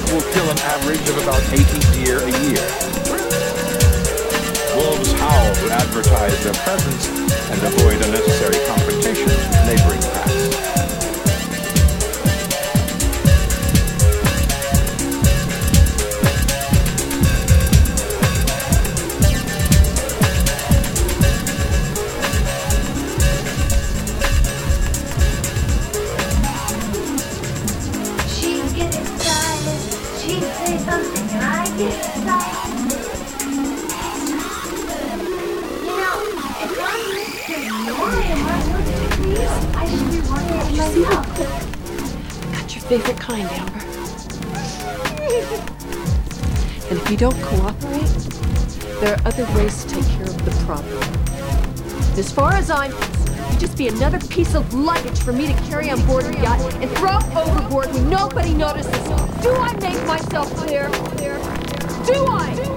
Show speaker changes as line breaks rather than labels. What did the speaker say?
will kill an average of about 80 deer a year. Wolves howl to advertise their presence and avoid unnecessary confrontations with neighboring packs.
She'd get excited, she'd say something and I'd get excited. You know, if I'm Mr. Nori and my work degrees, I should be working myself.
Got your favorite kind, Amber. And if you don't cooperate, there are other ways to take care of the problem. As far as I'm concerned, you'd just be another piece of luggage for me to carry on board the yacht and throw overboard when nobody notices. Do I make myself clear? Do I?